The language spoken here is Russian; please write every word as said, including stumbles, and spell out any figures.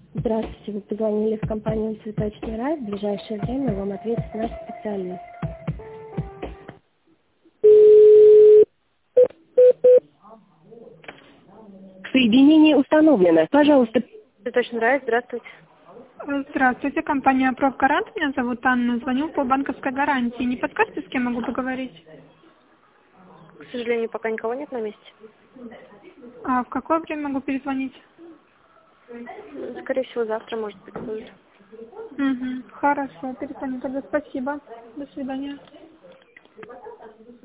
Здравствуйте, вы позвонили в компанию «Цветочный рай». В ближайшее время вам ответит наш специалист. Соединение установлено. Пожалуйста. «Цветочный рай», здравствуйте. Здравствуйте, компания «Профгарант». Меня зовут Анна. Звоню по банковской гарантии. Не подскажете, с кем могу поговорить? К сожалению, пока никого нет на месте. А в какое время могу перезвонить? Скорее всего, завтра, может быть, будет. Угу. Хорошо, перезвоню тогда. Спасибо. До свидания.